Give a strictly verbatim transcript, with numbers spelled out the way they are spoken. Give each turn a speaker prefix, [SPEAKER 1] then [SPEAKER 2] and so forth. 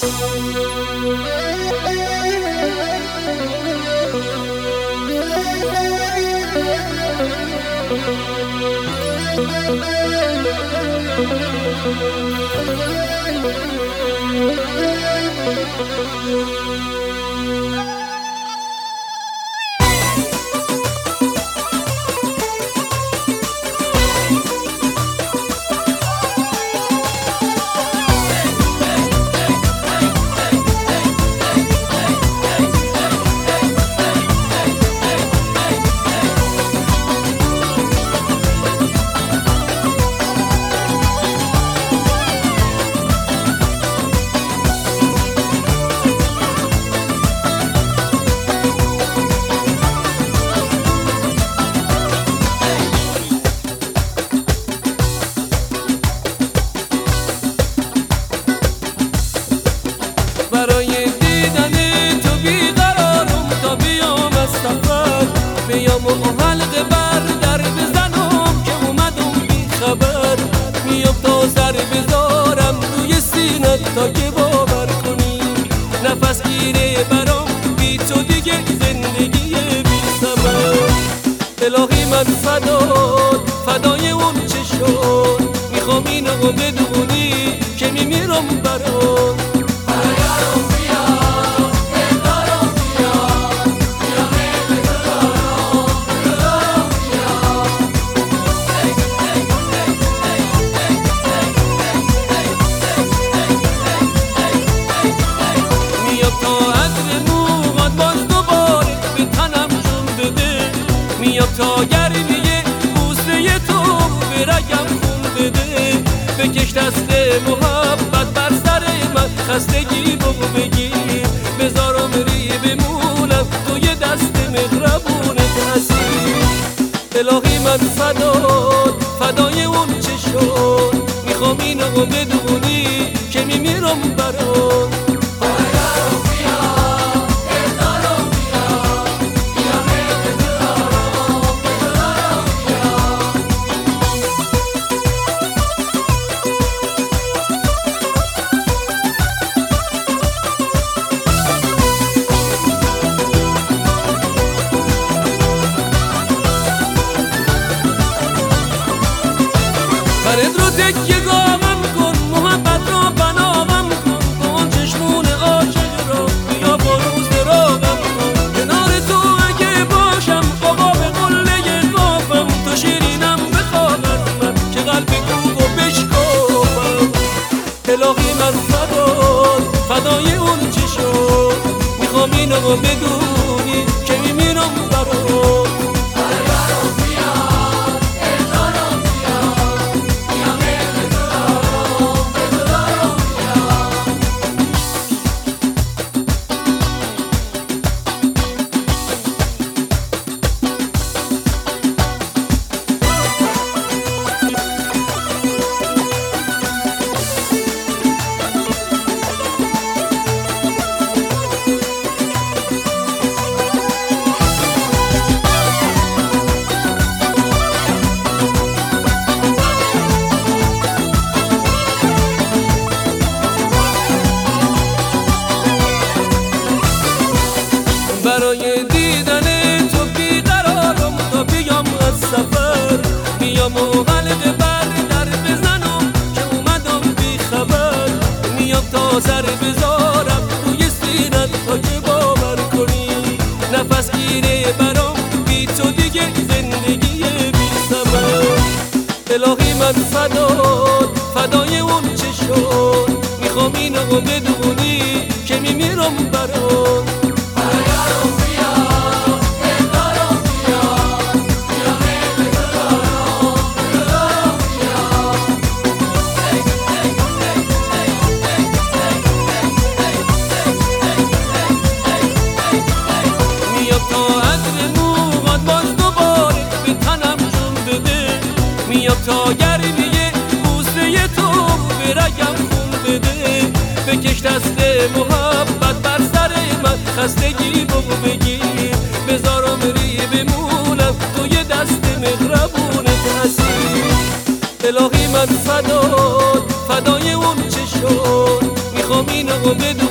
[SPEAKER 1] برای دیدن تو بیقرارم تا بیام از سفر، بیام و حلقه بر در بزنم که اومدم بی خبر. میام تا سر بذارم روی سینت تا که باور کنی، نفس گیره برام بی تو دیگه زندگی بی ثمر. الهی من فدات فدای اون چه شد، میخوام اینو بدونی که میمیرم برات. میام تا گرمیه بوسه تو به رگم خون بده، بکش دست محبت بر سر من، خستگی بگو بگیر بذارم ری بمونم توی دست مهربونت حسین. الهی من فدات فدای اون چه شد، میخوام اینو بدونی که میمیرم برات. فرد رو تکیه گامم کن، محبت رو بنامم کن، کن چشمون عاشق رو بیا بروز راغم کن. کنار تو اگه باشم آقا به قله قافم، تو شیرینم بخواهد من که قلب کوب و بشکافم. الهی من فدات فدای اون چی شد، میخوام اینو بدونی که میمیرم برات. برای دیدن تو بیقرارم تا بیام از سفر، میام و حلقه بر در بزنم که اومدم بی خبر. میام تا سر بذارم روی سینت تا که باور کنی، نفس گیره برام بی تو دیگه زندگی بی ثمر. الهی من فدات فدای اون چه شد، میخوام اینو بدونی که میمیرم برات. میام تا گرمیه بوسه تو به رگم خون بده، بکش دست محبت بر سر من، خستگی بگو بگیر بذارم ری بمونم توی دست مهربونت حسین. الهی من فدات فدای اون چه شد، میخوام اینو و بدون